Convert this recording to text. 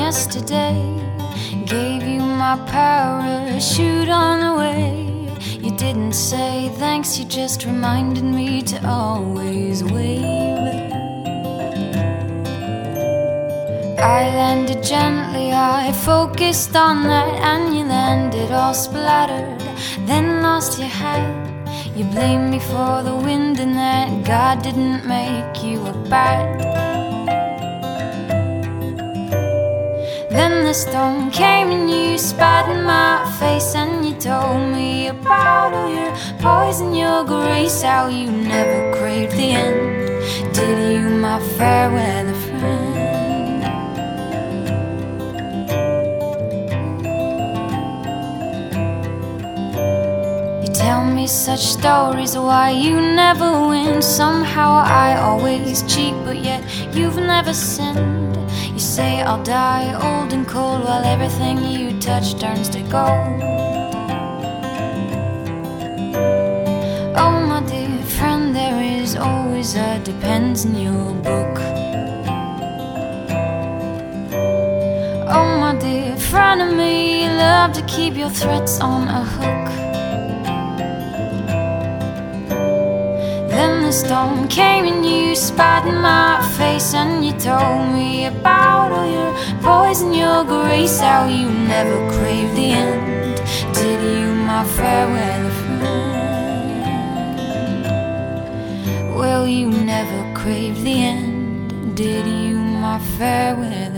yesterday. Gave you my parachute on the way. You didn't say thanks, you just reminded me to always wave. I landed gently, I focused on that, and you landed all splattered, then lost your hat. You blamed me for the wind and that God didn't make you a bat. Then the storm came and you spat in my face, and you told me about all your poison, your grace, how you never craved the end, did you, my fair weather friend? Tell me such stories why you never win. Somehow I always cheat, but yet you've never sinned. You say I'll die old and cold, while everything you touch turns to gold. Oh my dear friend, there is always a depends in your book. Oh my dear friend of me, you love to keep your threats on a hook. Then the storm came and you spat in my face, and you told me about all your poison, your grace, how you never craved the end, did you, my fair weather friend? Well, you never craved the end, did you, my fair weather